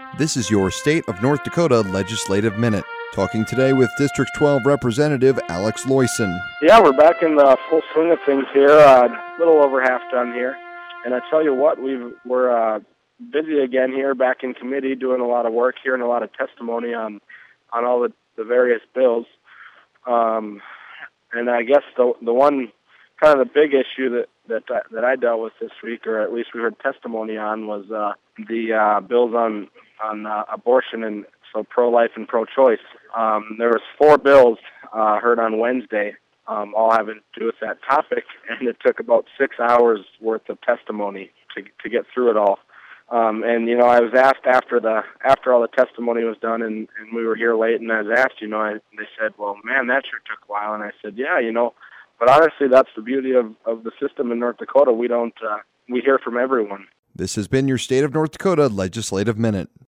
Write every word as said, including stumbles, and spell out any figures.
This is your State of North Dakota Legislative Minute. Talking today with District twelve Representative Alex Loyson. Yeah, we're back in the full swing of things here. A uh, little over half done here. And I tell you what, we've, we're uh, busy again here, back in committee, doing a lot of work here and a lot of testimony on, on all the, the various bills. Um, and I guess the the one kind of the big issue that that I, that I dealt with this week, or at least we heard testimony on, was uh, the uh, bills on on uh, abortion, and so pro-life and pro-choice. Um, there was four bills uh, heard on Wednesday, um, all having to do with that topic, and it took about six hours worth of testimony to to get through it all. Um, and you know, I was asked after the after all the testimony was done, and, and we were here late, and I was asked, you know, I, they said, "Well, man, that sure took a while." And I said, "Yeah, you know." But honestly, that's the beauty of, of the system in North Dakota. We don't, uh, we hear from everyone. This has been your State of North Dakota Legislative Minute.